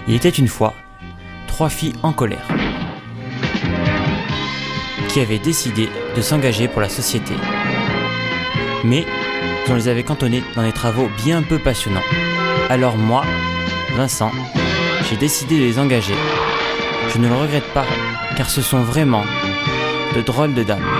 Il était une fois 3 filles en colère qui avaient décidé de s'engager pour la société. Mais on les avait cantonnées dans des travaux bien peu passionnants. Alors moi, Vincent, j'ai décidé de les engager. Je ne le regrette pas, car ce sont vraiment de drôles de dames.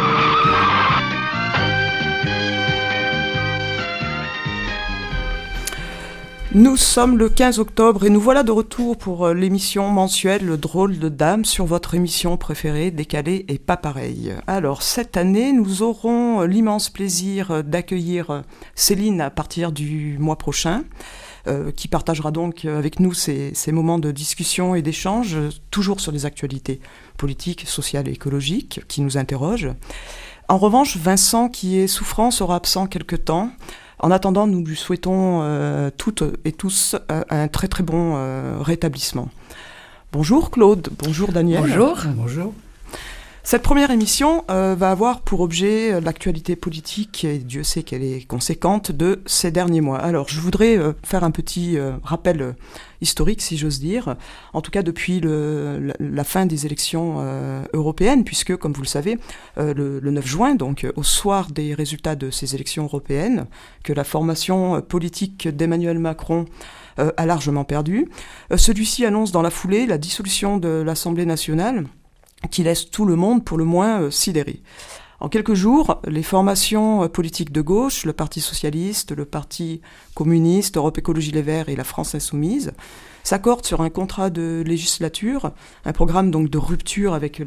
Nous sommes le 15 octobre et nous voilà de retour pour l'émission mensuelle Le Drôle de Dame sur votre émission préférée, Décalée et pas pareil. Alors cette année, nous aurons l'immense plaisir d'accueillir Céline à partir du mois prochain, qui partagera donc avec nous ces moments de discussion et d'échange, toujours sur les actualités politiques, sociales et écologiques qui nous interrogent. En revanche, Vincent, qui est souffrant, sera absent quelque temps. En attendant, nous lui souhaitons toutes et tous un très très bon rétablissement. Bonjour Claude, bonjour Daniel. Bonjour. Bonjour. Cette première émission va avoir pour objet l'actualité politique, et Dieu sait qu'elle est conséquente, de ces derniers mois. Alors, je voudrais faire un petit rappel historique, si j'ose dire, en tout cas depuis la fin des élections européennes, puisque, comme vous le savez, le 9 juin, donc au soir des résultats de ces élections européennes, que la formation politique d'Emmanuel Macron a largement perdu, celui-ci annonce dans la foulée la dissolution de l'Assemblée nationale, qui laisse tout le monde, pour le moins, sidéré. En quelques jours, les formations politiques de gauche, le Parti socialiste, le Parti communiste, Europe Écologie Les Verts et la France Insoumise, s'accordent sur un contrat de législature, un programme donc de rupture avec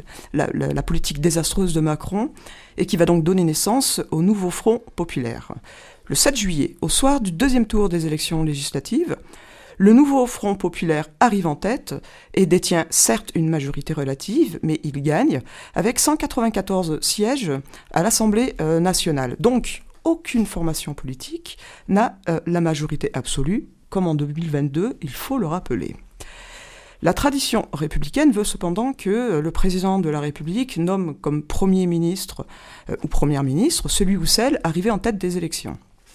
la politique désastreuse de Macron, et qui va donc donner naissance au nouveau Front populaire. Le 7 juillet, au soir du deuxième tour des élections législatives, le nouveau Front populaire arrive en tête et détient certes une majorité relative, mais il gagne avec 194 sièges à l'Assemblée nationale. Donc, aucune formation politique n'a la majorité absolue, comme en 2022, il faut le rappeler. La tradition républicaine veut cependant que le président de la République nomme comme Premier ministre ou Première ministre celui ou celle arrivé en tête des élections.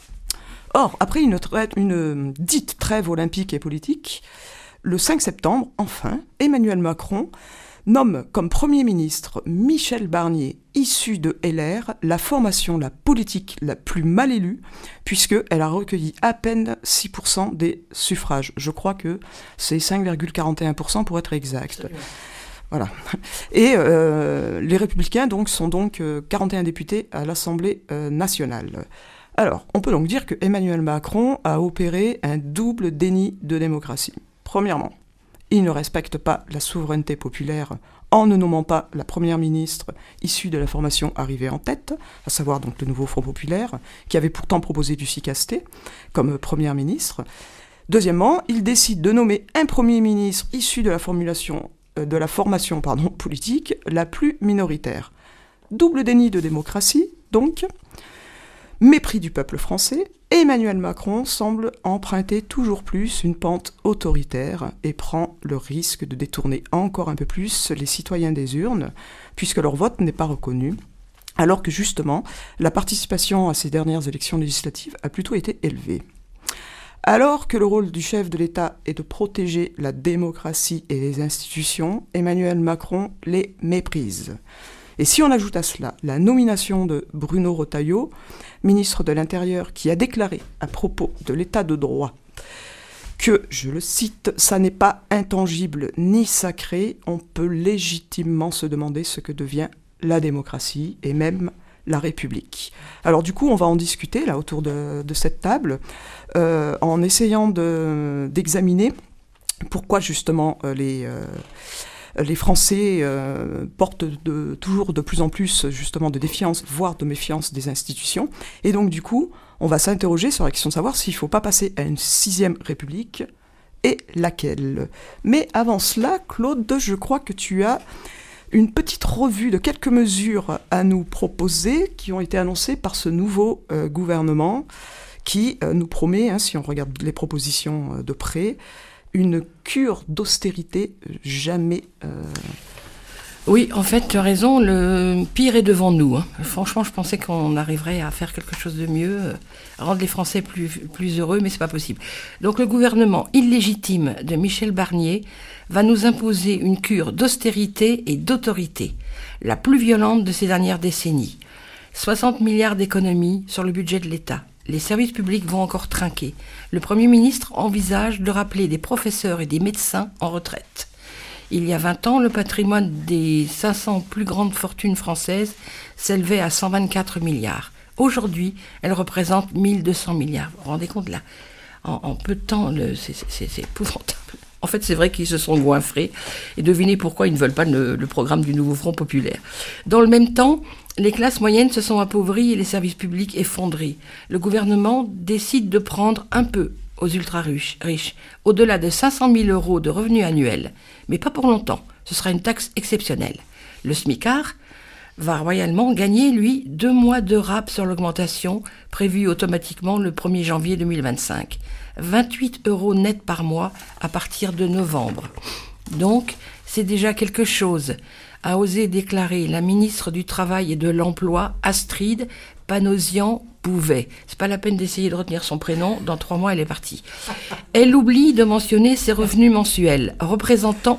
Or, après une dite trêve olympique et politique, le 5 septembre, enfin, Emmanuel Macron nomme comme Premier ministre Michel Barnier, issu de LR, la formation, la politique la plus mal élue, puisqu'elle a recueilli à peine 6% des suffrages. Je crois que c'est 5,41% pour être exact. Voilà. Et les Républicains sont 41 députés à l'Assemblée nationale. Alors, on peut donc dire que Emmanuel Macron a opéré un double déni de démocratie. Premièrement, il ne respecte pas la souveraineté populaire en ne nommant pas la première ministre issue de la formation arrivée en tête, à savoir donc le nouveau Front populaire, qui avait pourtant proposé Lucie Castet comme première ministre. Deuxièmement, il décide de nommer un premier ministre issu de la formation politique la plus minoritaire. Double déni de démocratie, donc. Mépris du peuple français, Emmanuel Macron semble emprunter toujours plus une pente autoritaire et prend le risque de détourner encore un peu plus les citoyens des urnes, puisque leur vote n'est pas reconnu, alors que justement, la participation à ces dernières élections législatives a plutôt été élevée. Alors que le rôle du chef de l'État est de protéger la démocratie et les institutions, Emmanuel Macron les méprise. Et si on ajoute à cela la nomination de Bruno Retailleau, ministre de l'Intérieur, qui a déclaré à propos de l'état de droit que, je le cite, « ça n'est pas intangible ni sacré, on peut légitimement se demander ce que devient la démocratie et même la République ». Alors du coup, on va en discuter là autour de cette table, en essayant d'examiner pourquoi justement les Français portent toujours de plus en plus justement de défiance, voire de méfiance des institutions. Et donc du coup, on va s'interroger sur la question de savoir s'il ne faut pas passer à une 6e République et laquelle. Mais avant cela, Claude, je crois que tu as une petite revue de quelques mesures à nous proposer qui ont été annoncées par ce nouveau gouvernement qui nous promet, si on regarde les propositions de près, une cure d'austérité jamais Oui, en fait, tu as raison, le pire est devant nous. Franchement, je pensais qu'on arriverait à faire quelque chose de mieux, rendre les Français plus heureux, mais c'est pas possible. Donc le gouvernement illégitime de Michel Barnier va nous imposer une cure d'austérité et d'autorité, la plus violente de ces dernières décennies. 60 milliards d'économies sur le budget de l'État. Les services publics vont encore trinquer. Le Premier ministre envisage de rappeler des professeurs et des médecins en retraite. Il y a 20 ans, le patrimoine des 500 plus grandes fortunes françaises s'élevait à 124 milliards. Aujourd'hui, elle représente 1200 milliards. Vous vous rendez compte là ? En peu de temps, c'est épouvantable. En fait, c'est vrai qu'ils se sont goinfrés. Et devinez pourquoi ils ne veulent pas le programme du nouveau Front populaire. Dans le même temps, les classes moyennes se sont appauvries et les services publics effondrés. Le gouvernement décide de prendre un peu aux ultra-riches, au-delà de 500 000 € de revenus annuels. Mais pas pour longtemps, ce sera une taxe exceptionnelle. Le smicard va royalement gagner, lui, 2 mois de rab sur l'augmentation prévue automatiquement le 1er janvier 2025. 28 € net par mois à partir de novembre. Donc, c'est déjà quelque chose, a osé déclarer la ministre du Travail et de l'Emploi, Astrid Panosyan-Bouvet. C'est pas la peine d'essayer de retenir son prénom, dans 3 mois elle est partie. Elle oublie de mentionner ses revenus mensuels, représentant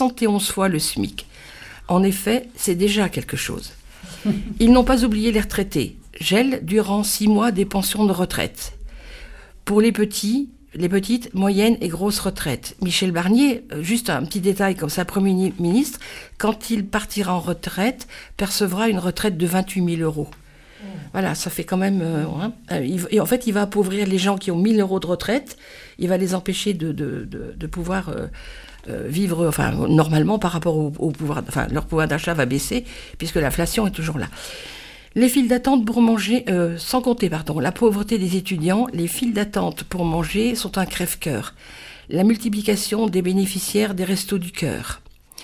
71 fois le SMIC. En effet, c'est déjà quelque chose. Ils n'ont pas oublié les retraités, gel durant 6 mois des pensions de retraite. Pour les petites, moyennes et grosses retraites. Michel Barnier, juste un petit détail comme ça, Premier ministre, quand il partira en retraite, percevra une retraite de 28 000 €. Voilà, ça fait quand même... et en fait, il va appauvrir les gens qui ont 1 000 € de retraite. Il va les empêcher de pouvoir vivre normalement par rapport au pouvoir... Enfin, leur pouvoir d'achat va baisser, puisque l'inflation est toujours là. Les files d'attente pour manger, sans compter, la pauvreté des étudiants, les files d'attente pour manger sont un crève-cœur. La multiplication des bénéficiaires des Restos du Cœur.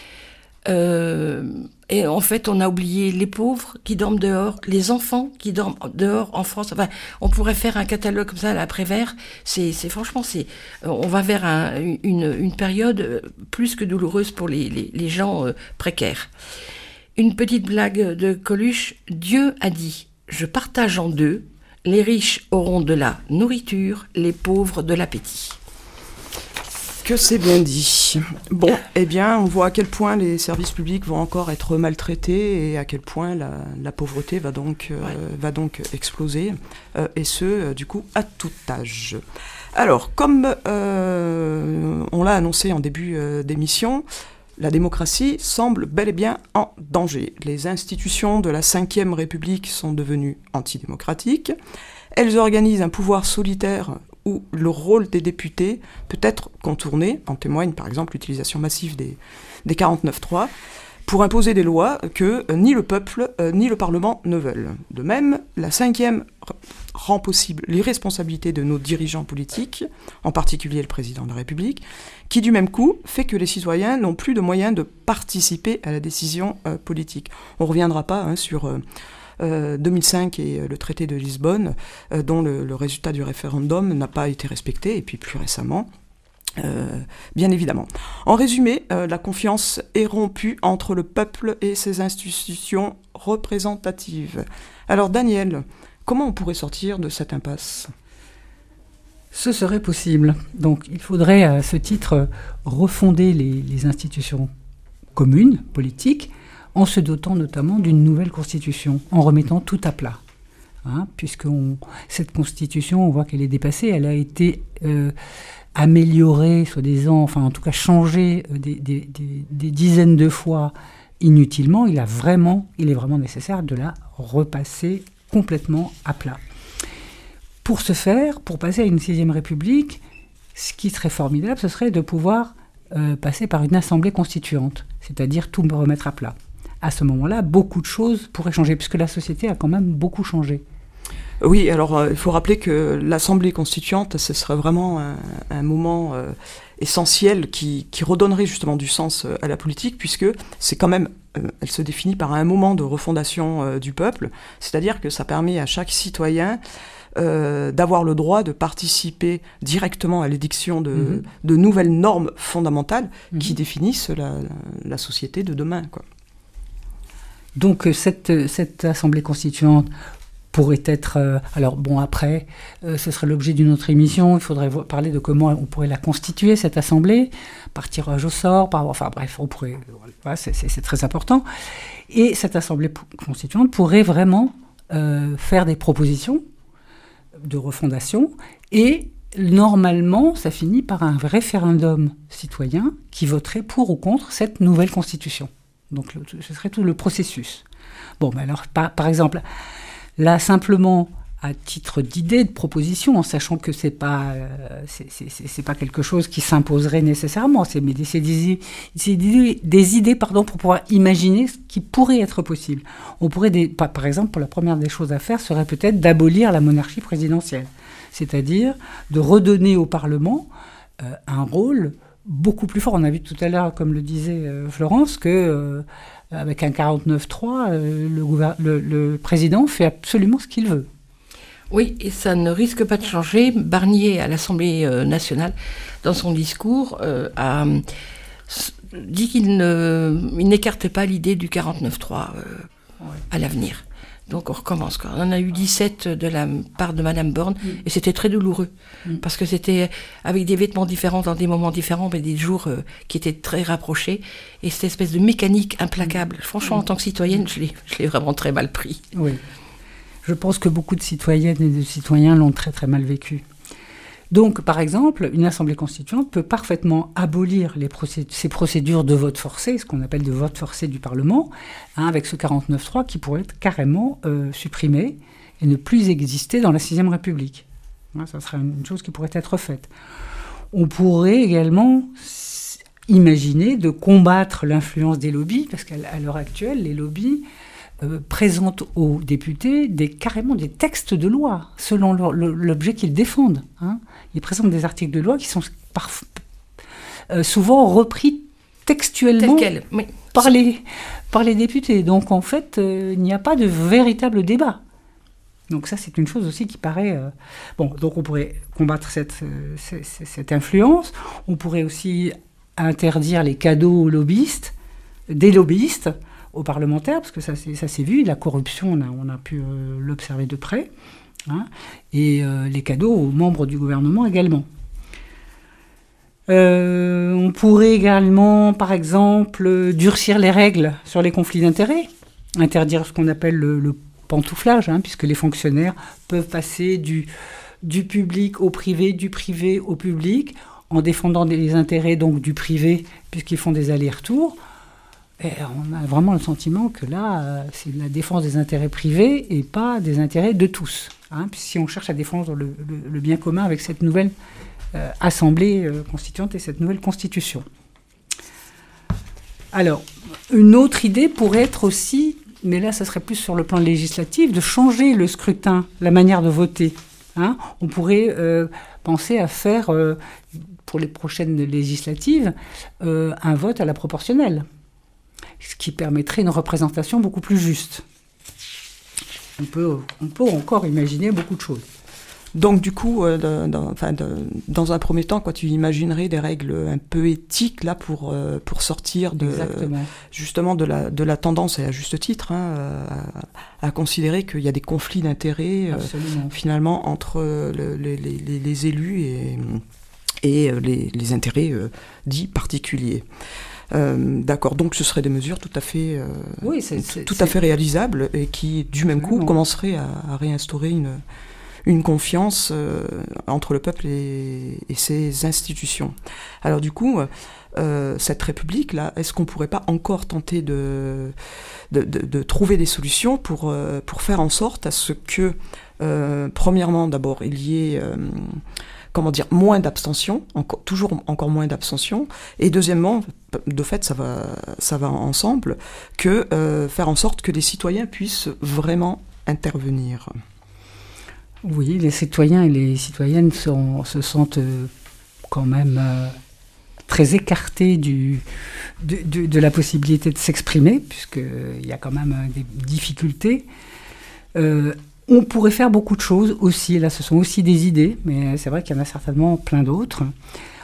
Et en fait, on a oublié les pauvres qui dorment dehors, les enfants qui dorment dehors en France. Enfin, on pourrait faire un catalogue comme ça à l'après-vert. Franchement, on va vers une période plus que douloureuse pour les gens précaires. Une petite blague de Coluche. Dieu a dit « Je partage en deux, les riches auront de la nourriture, les pauvres de l'appétit ». Que c'est bien dit. Bon, eh bien, on voit à quel point les services publics vont encore être maltraités et à quel point la pauvreté va donc exploser, et ce, du coup, à tout âge. Alors, comme on l'a annoncé en début d'émission, la démocratie semble bel et bien en danger. Les institutions de la Ve République sont devenues antidémocratiques. Elles organisent un pouvoir solitaire où le rôle des députés peut être contourné. En témoigne par exemple l'utilisation massive des 49.3 pour imposer des lois que ni le peuple ni le Parlement ne veulent. De même, la Ve rend possible l'irresponsabilité de nos dirigeants politiques, en particulier le président de la République, qui du même coup fait que les citoyens n'ont plus de moyens de participer à la décision politique. On ne reviendra pas sur 2005 et le traité de Lisbonne, dont le résultat du référendum n'a pas été respecté, et puis plus récemment, bien évidemment. En résumé, la confiance est rompue entre le peuple et ses institutions représentatives. Alors Daniel, comment on pourrait sortir de cette impasse ? Ce serait possible. Donc il faudrait à ce titre refonder les institutions communes, politiques, en se dotant notamment d'une nouvelle constitution, en remettant tout à plat. Puisque cette constitution, on voit qu'elle est dépassée, elle a été améliorée, soi-disant, enfin en tout cas changée des dizaines de fois inutilement. Il est vraiment nécessaire de la repasser complètement à plat. Pour ce faire, pour passer à une 6e République, ce qui serait formidable, ce serait de pouvoir passer par une assemblée constituante, c'est-à-dire tout remettre à plat. À ce moment-là, beaucoup de choses pourraient changer, puisque la société a quand même beaucoup changé. Oui, alors il faut rappeler que l'Assemblée constituante, ce serait vraiment un moment essentiel qui redonnerait justement du sens à la politique, puisque c'est quand même, elle se définit par un moment de refondation du peuple, c'est-à-dire que ça permet à chaque citoyen d'avoir le droit de participer directement à l'édiction de nouvelles normes fondamentales qui définissent la société de demain, quoi. Donc cette assemblée constituante pourrait être... alors bon, après, ce serait l'objet d'une autre émission. Il faudrait parler de comment on pourrait la constituer, cette assemblée, par tirage au sort, enfin bref, on pourrait... Voilà, c'est très important. Et cette assemblée constituante pourrait vraiment faire des propositions de refondation. Et normalement, ça finit par un référendum citoyen qui voterait pour ou contre cette nouvelle constitution. Donc ce serait tout le processus. Bon, mais alors, par exemple, là, simplement, à titre d'idée, de proposition, en sachant que c'est pas quelque chose qui s'imposerait nécessairement, c'est des idées pour pouvoir imaginer ce qui pourrait être possible. On pourrait, par exemple, la première des choses à faire serait peut-être d'abolir la monarchie présidentielle, c'est-à-dire de redonner au Parlement un rôle beaucoup plus fort. On a vu tout à l'heure, comme le disait Florence, que avec un 49-3, le président fait absolument ce qu'il veut. Oui, et ça ne risque pas de changer. Barnier, à l'Assemblée nationale, dans son discours, a dit qu'il n'écartait pas l'idée du 49-3 à l'avenir. Donc on recommence. On en a eu 17 de la part de Madame Borne, et c'était très douloureux, parce que c'était avec des vêtements différents, dans des moments différents, mais des jours qui étaient très rapprochés, et cette espèce de mécanique implacable. Franchement, en tant que citoyenne, je l'ai vraiment très mal pris. Oui. Je pense que beaucoup de citoyennes et de citoyens l'ont très très mal vécu. Donc, par exemple, une assemblée constituante peut parfaitement abolir ces procédures de vote forcé, ce qu'on appelle de vote forcé du Parlement, avec ce 49.3 qui pourrait être carrément supprimé et ne plus exister dans la 6e République. Ça serait une chose qui pourrait être faite. On pourrait également imaginer de combattre l'influence des lobbies, parce qu'à l'heure actuelle, les lobbies présentent aux députés carrément des textes de loi, selon l'objet qu'ils défendent. Ils présentent des articles de loi qui sont souvent repris textuellement par les députés. Donc en fait, il n'y a pas de véritable débat. Donc ça, c'est une chose aussi qui paraît... donc on pourrait combattre cette influence. On pourrait aussi interdire les cadeaux aux lobbyistes, des lobbyistes, aux parlementaires, parce que ça s'est vu, la corruption, on a pu l'observer de près, et les cadeaux aux membres du gouvernement également. On pourrait également, par exemple, durcir les règles sur les conflits d'intérêts, interdire ce qu'on appelle le pantouflage, puisque les fonctionnaires peuvent passer du public au privé, du privé au public, en défendant les intérêts donc du privé, puisqu'ils font des allers-retours. Et on a vraiment le sentiment que là, c'est la défense des intérêts privés et pas des intérêts de tous. Si on cherche à défendre le bien commun avec cette nouvelle assemblée constituante et cette nouvelle constitution. Alors, une autre idée pourrait être aussi, mais là, ça serait plus sur le plan législatif, de changer le scrutin, la manière de voter. On pourrait penser à faire, pour les prochaines législatives, un vote à la proportionnelle, ce qui permettrait une représentation beaucoup plus juste. On peut encore imaginer beaucoup de choses. Donc du coup, dans un premier temps, tu imaginerais des règles un peu éthiques là pour sortir justement de la tendance, et à juste titre, à considérer qu'il y a des conflits d'intérêts finalement entre les élus et les intérêts dits particuliers. D'accord, donc ce seraient des mesures tout à fait réalisables et qui, du même coup, commenceraient à réinstaurer une confiance entre le peuple et ses institutions. Alors du coup, cette République-là, est-ce qu'on ne pourrait pas encore tenter de trouver des solutions pour faire en sorte à ce que, premièrement, d'abord, il y ait... moins d'abstention, encore moins d'abstention, et deuxièmement, de fait, ça va ensemble, que faire en sorte que les citoyens puissent vraiment intervenir. Oui, les citoyens et les citoyennes se sentent quand même très écartés de la possibilité de s'exprimer, puisqu'il y a quand même des difficultés. On pourrait faire beaucoup de choses aussi, là ce sont aussi des idées, mais c'est vrai qu'il y en a certainement plein d'autres.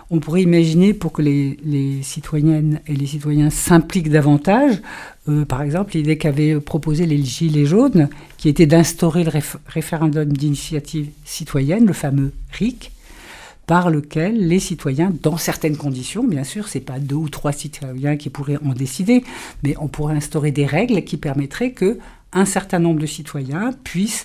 On pourrait imaginer, pour que les citoyennes et les citoyens s'impliquent davantage, par exemple, l'idée qu'avaient proposé les Gilets jaunes, qui était d'instaurer le référendum d'initiative citoyenne, le fameux RIC, par lequel les citoyens, dans certaines conditions, bien sûr, ce n'est pas 2 ou 3 citoyens qui pourraient en décider, mais on pourrait instaurer des règles qui permettraient qu'un certain nombre de citoyens puissent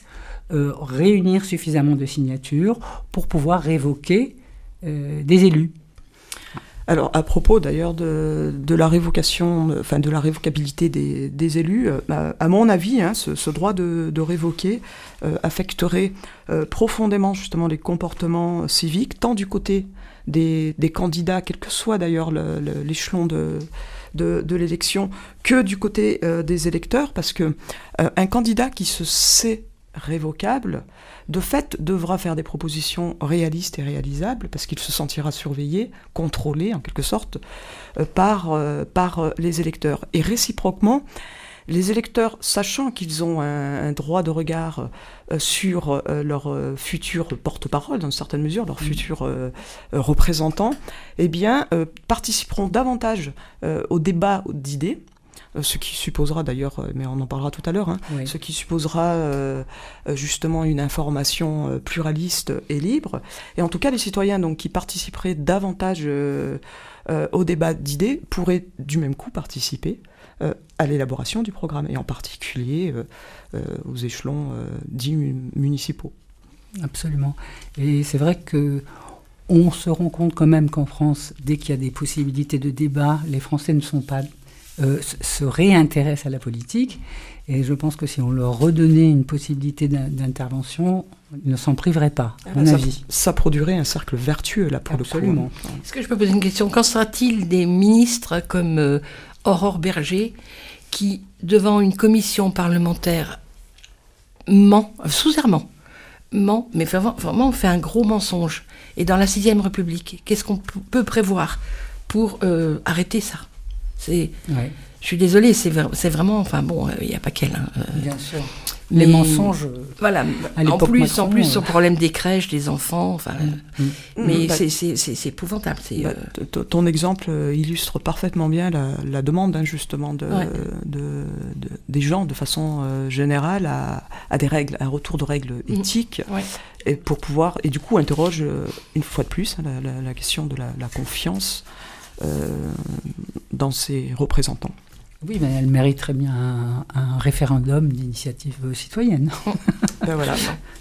réunir suffisamment de signatures pour pouvoir révoquer des élus. Alors, à propos d'ailleurs de la révocation, enfin de la révocabilité des élus, à mon avis, ce droit de révoquer affecterait profondément justement les comportements civiques, tant du côté des candidats, quel que soit d'ailleurs l'échelon de l'élection, que du côté des électeurs, parce que un candidat qui se sait révocable, de fait, devra faire des propositions réalistes et réalisables, parce qu'il se sentira surveillé, contrôlé, en quelque sorte, par les électeurs. Et réciproquement, les électeurs, sachant qu'ils ont un droit de regard sur leur futur porte-parole, dans une certaine mesure, leur futur représentant, eh bien, participeront davantage au débat d'idées, ce qui supposera d'ailleurs, mais on en parlera tout à l'heure, oui. Ce qui supposera justement une information pluraliste et libre. Et en tout cas, les citoyens donc, qui participeraient davantage au débat d'idées pourraient du même coup participer à l'élaboration du programme, et en particulier aux échelons dits municipaux. Absolument. Et c'est vrai qu'on se rend compte quand même qu'en France, dès qu'il y a des possibilités de débat, les Français ne sont pas... se réintéressent à la politique, et je pense que si on leur redonnait une possibilité d'intervention, ils ne s'en priveraient pas, à mon avis. Ça produirait un cercle vertueux, là, pour Absolument. le coup. Est-ce que je peux poser une question ? Qu'en sera-t-il des ministres comme Aurore Bergé, qui, devant une commission parlementaire, ment, sous serment, ment, mais vraiment fait un gros mensonge, et dans la 6e République, qu'est-ce qu'on peut prévoir pour arrêter ça ? Ouais. Je suis désolée, c'est vraiment... Enfin bon, il n'y a pas qu'elle. Bien sûr. Les mensonges... Voilà. En plus, ce problème des crèches, des enfants... Enfin, mais c'est épouvantable. Ton exemple illustre parfaitement bien la demande, justement, des gens, de façon générale, à des règles, un retour de règles éthiques, et pour pouvoir... Et du coup, interroge, une fois de plus, la question de la confiance dans ses représentants. Oui, mais elle mériterait bien un référendum d'initiative citoyenne. Ben voilà.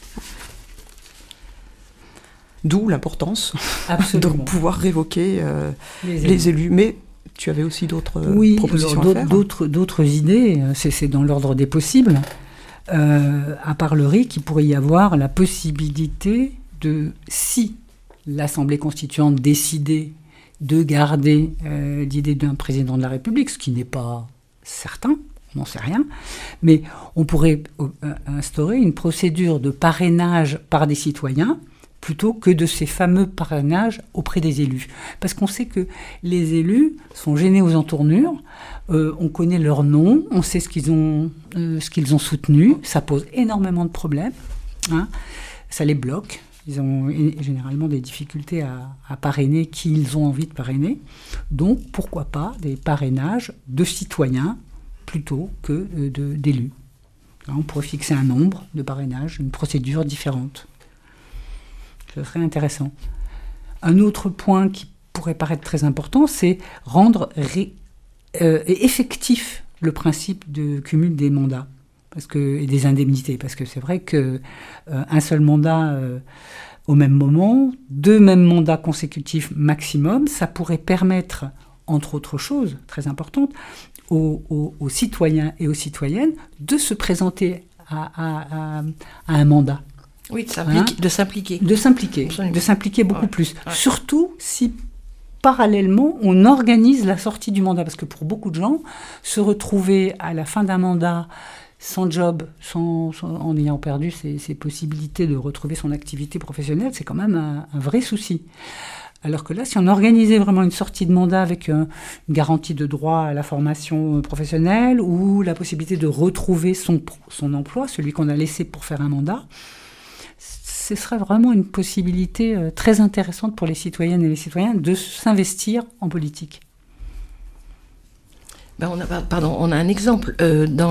D'où l'importance de pouvoir révoquer les élus. Mais tu avais aussi d'autres propositions à faire. D'autres idées, c'est dans l'ordre des possibles. À part le RIC, il pourrait y avoir la possibilité de, si l'Assemblée constituante décidait de garder l'idée d'un président de la République, ce qui n'est pas certain, on n'en sait rien, mais on pourrait instaurer une procédure de parrainage par des citoyens plutôt que de ces fameux parrainages auprès des élus. Parce qu'on sait que les élus sont gênés aux entournures, on connaît leur nom, on sait ce qu'ils ont soutenu, ça pose énormément de problèmes, ça les bloque. Ils ont généralement des difficultés à parrainer qui ils ont envie de parrainer. Donc, pourquoi pas des parrainages de citoyens plutôt que d'élus. On pourrait fixer un nombre de parrainages, une procédure différente. Ce serait intéressant. Un autre point qui pourrait paraître très important, c'est rendre effectif le principe de cumul des mandats et des indemnités. Parce que c'est vrai qu'un seul mandat au même moment, 2 mêmes mandats consécutifs maximum, ça pourrait permettre, entre autres choses très importantes, aux citoyens et aux citoyennes de se présenter à un mandat. Oui, de s'impliquer. De s'impliquer beaucoup plus. Ouais. Surtout si, parallèlement, on organise la sortie du mandat. Parce que pour beaucoup de gens, se retrouver à la fin d'un mandat sans job, en ayant perdu ses possibilités de retrouver son activité professionnelle, c'est quand même un vrai souci. Alors que là, si on organisait vraiment une sortie de mandat avec une garantie de droit à la formation professionnelle ou la possibilité de retrouver son emploi, celui qu'on a laissé pour faire un mandat, ce serait vraiment une possibilité très intéressante pour les citoyennes et les citoyens de s'investir en politique. On a un exemple. Dans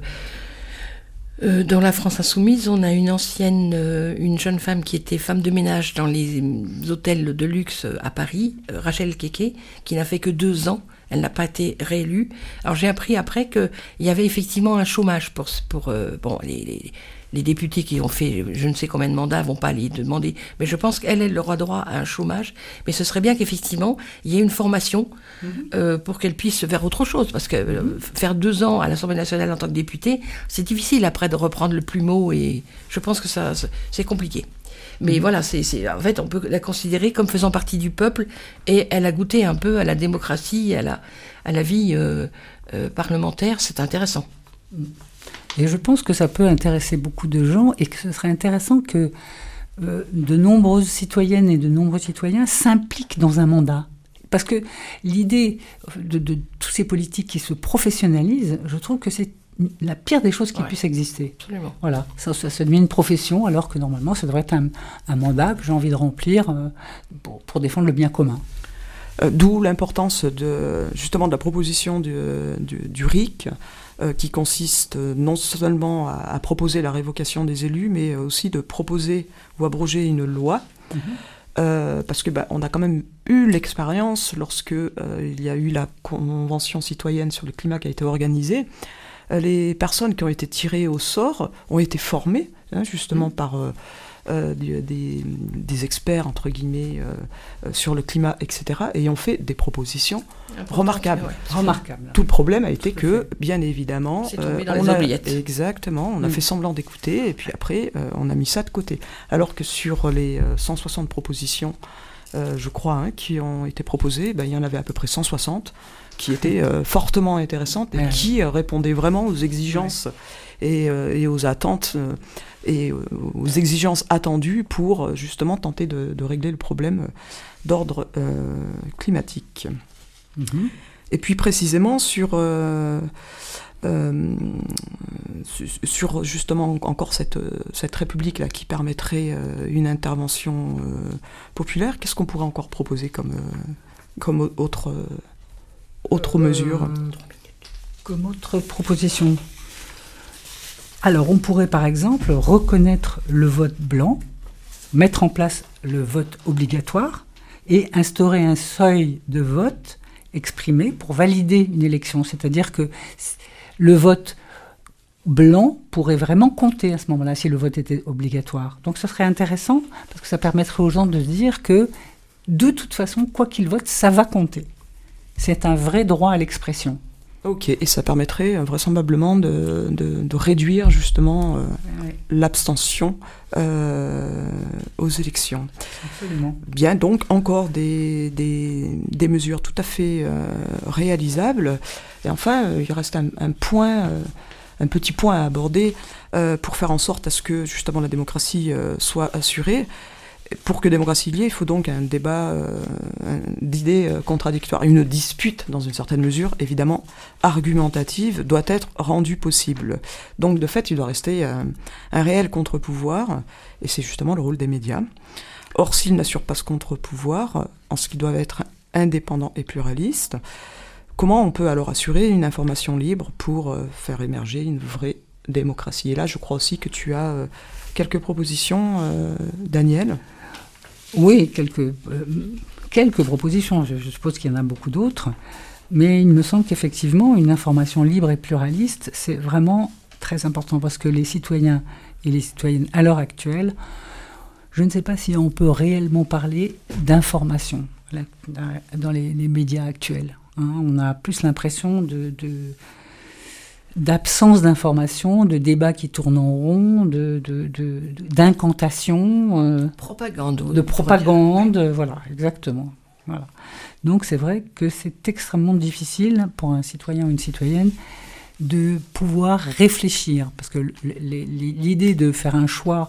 la France Insoumise, on a une jeune femme qui était femme de ménage dans les hôtels de luxe à Paris, Rachel Keke, qui n'a fait que 2 ans. Elle n'a pas été réélue. Alors j'ai appris après qu'il y avait effectivement un chômage pour les députés qui ont fait je ne sais combien de mandats vont pas aller demander. Mais je pense qu'elle aura droit à un chômage. Mais ce serait bien qu'effectivement il y ait une formation pour qu'elle puisse faire autre chose. Parce que faire 2 ans à l'Assemblée nationale en tant que députée, c'est difficile après de reprendre le plumeau et je pense que ça c'est compliqué. Mais voilà, en fait, on peut la considérer comme faisant partie du peuple et elle a goûté un peu à la démocratie, à la vie parlementaire. C'est intéressant. Et je pense que ça peut intéresser beaucoup de gens et que ce serait intéressant que de nombreuses citoyennes et de nombreux citoyens s'impliquent dans un mandat. Parce que l'idée de tous ces politiques qui se professionnalisent, je trouve que c'est la pire des choses qui puissent exister. Absolument. Voilà, ça devient une profession alors que normalement ça devrait être un mandat que j'ai envie de remplir pour défendre le bien commun. D'où l'importance justement de la proposition du RIC qui consiste non seulement à proposer la révocation des élus mais aussi de proposer ou abroger une loi. Parce que on a quand même eu l'expérience lorsque il y a eu la convention citoyenne sur le climat qui a été organisée. Les personnes qui ont été tirées au sort ont été formées justement par des experts entre guillemets sur le climat, etc. et ont fait des propositions remarquables. Tout le problème a été que, bien évidemment, on a fait semblant d'écouter et puis après on a mis ça de côté. Alors que sur les 160 propositions, je crois, qui ont été proposées, il y en avait à peu près 160 qui étaient fortement intéressantes et qui répondaient vraiment aux exigences et aux attentes et aux exigences attendues pour justement tenter de régler le problème d'ordre climatique. Et puis précisément sur justement encore cette république-là qui permettrait une intervention populaire, qu'est-ce qu'on pourrait encore proposer comme autre mesure Comme autre proposition. Alors, on pourrait par exemple reconnaître le vote blanc, mettre en place le vote obligatoire et instaurer un seuil de vote exprimé pour valider une élection. C'est-à-dire que le vote blanc pourrait vraiment compter à ce moment-là si le vote était obligatoire. Donc, ce serait intéressant parce que ça permettrait aux gens de se dire que de toute façon, quoi qu'ils votent, ça va compter. C'est un vrai droit à l'expression. Ok, et ça permettrait vraisemblablement de réduire justement l'abstention aux élections. Absolument. Bien, donc encore des mesures tout à fait réalisables. Et enfin, il reste un petit point à aborder pour faire en sorte à ce que justement la démocratie soit assurée. Pour que démocratie il y ait, il faut donc un débat d'idées contradictoires. Une dispute, dans une certaine mesure, évidemment, argumentative, doit être rendue possible. Donc, de fait, il doit rester un réel contre-pouvoir, et c'est justement le rôle des médias. Or, s'ils n'assurent pas ce contre-pouvoir, en ce qu'ils doivent être indépendants et pluralistes, comment on peut alors assurer une information libre pour faire émerger une vraie démocratie ? Et là, je crois aussi que tu as quelques propositions, Daniel. Oui, quelques propositions. Je suppose qu'il y en a beaucoup d'autres. Mais il me semble qu'effectivement, une information libre et pluraliste, c'est vraiment très important parce que les citoyens et les citoyennes, à l'heure actuelle, je ne sais pas si on peut réellement parler d'information dans les médias actuels. On a plus l'impression d'absence d'information, de débats qui tournent en rond, d'incantations, propagande. De propagande, voilà, exactement. Voilà. Donc c'est vrai que c'est extrêmement difficile pour un citoyen ou une citoyenne de pouvoir réfléchir, parce que l'idée de faire un choix,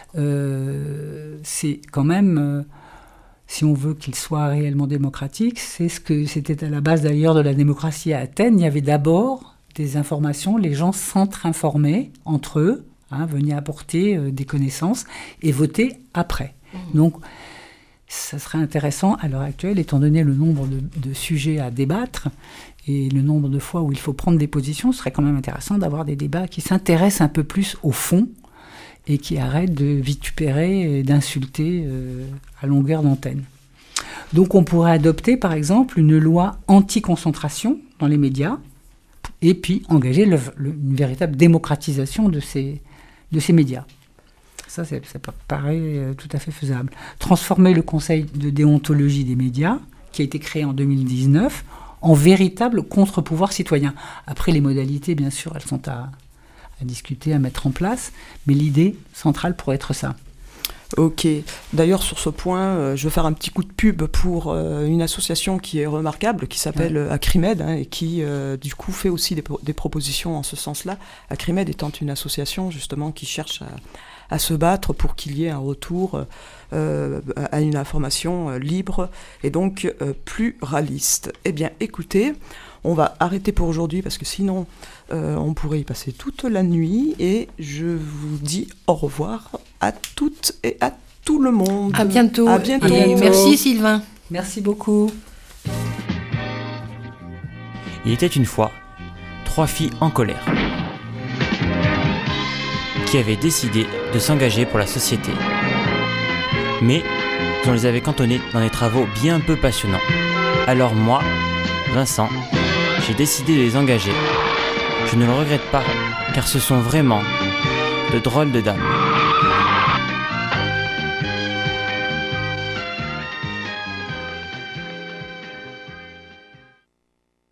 c'est quand même, si on veut qu'il soit réellement démocratique, c'est ce que c'était à la base d'ailleurs de la démocratie à Athènes. Il y avait d'abord des informations, les gens s'entre-informaient entre eux, Venez apporter des connaissances et votez après. Donc, ça serait intéressant à l'heure actuelle, étant donné le nombre de sujets à débattre et le nombre de fois où il faut prendre des positions, ce serait quand même intéressant d'avoir des débats qui s'intéressent un peu plus au fond et qui arrêtent de vitupérer et d'insulter à longueur d'antenne. Donc on pourrait adopter par exemple une loi anti-concentration dans les médias et puis engager une véritable démocratisation de ces médias. Ça paraît tout à fait faisable. Transformer le Conseil de déontologie des médias, qui a été créé en 2019, en véritable contre-pouvoir citoyen. Après, les modalités, bien sûr, elles sont à discuter, à mettre en place, mais l'idée centrale pourrait être ça. Ok. D'ailleurs, sur ce point, je veux faire un petit coup de pub pour une association qui est remarquable, qui s'appelle Acrimed, et qui, du coup, fait aussi des propositions en ce sens-là. Acrimed étant une association, justement, qui cherche à se battre pour qu'il y ait un retour à une information libre et donc pluraliste. Eh bien, écoutez, on va arrêter pour aujourd'hui parce que sinon, on pourrait y passer toute la nuit et je vous dis au revoir à toutes et à tout le monde. À bientôt. À bientôt. Et merci Sylvain. Merci beaucoup. Il était une fois 3 filles en colère qui avaient décidé de s'engager pour la société. Mais on les avait cantonnées dans des travaux bien peu passionnants. Alors moi, Vincent, j'ai décidé de les engager. Je ne le regrette pas, car ce sont vraiment de drôles de dames.